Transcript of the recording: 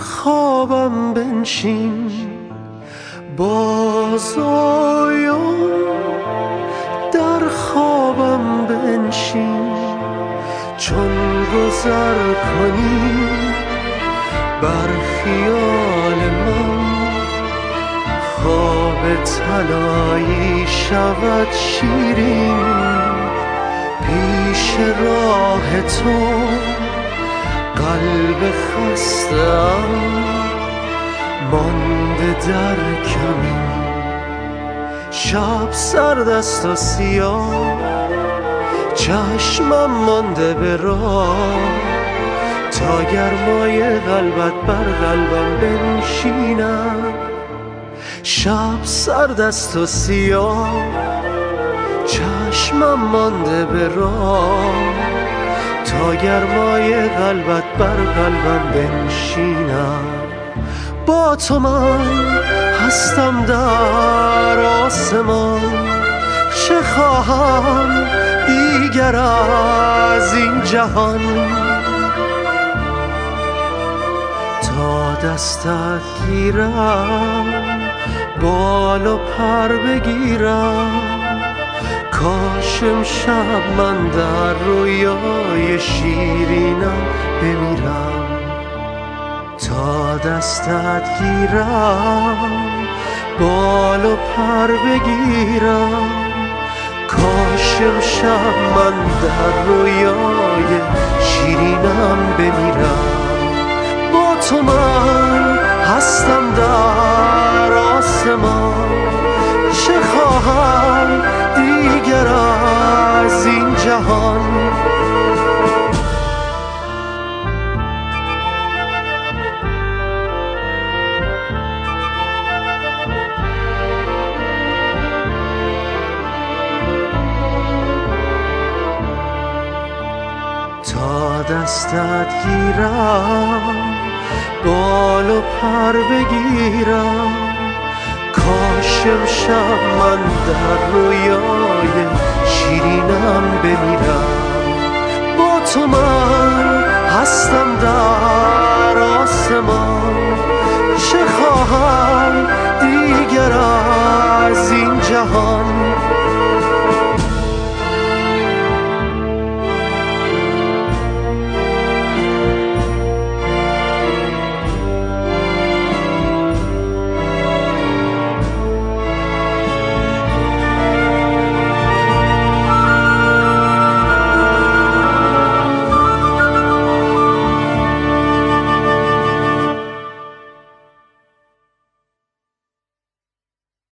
خوابم بنشین باز آیم، در خوابم بنشین چون گذر کنی بر خیال من. خواب طلایی شود شیرین پیش راه تو، قلب خسته‌ام مانده در کمین. شب سرد است و سیاه، چشمم مانده به راه، تا گرمای قلبت بر قلبم بنشیند. شب سرد است و سیاه، چشمم مانده به راه، تا گرمای قلبت بر قلبم بنشینم. با تو من هستم در آسمان، چه خواهم دیگر از این جهان. تا دستت گیرم بال و پر بگیرم، کاش امشب من در رویای شیرینم بمیرم. تا دستت گیرم بال و پر بگیرم، کاش امشب من در رویای شیرینم بمیرم. با تو من هستم در آسمان، چه خواهم دیگر از این جهان. تا دستت گیرم بال و پر بگیرم، کاش امشب من در رویای شیرینم بمیرم. با تو من هستم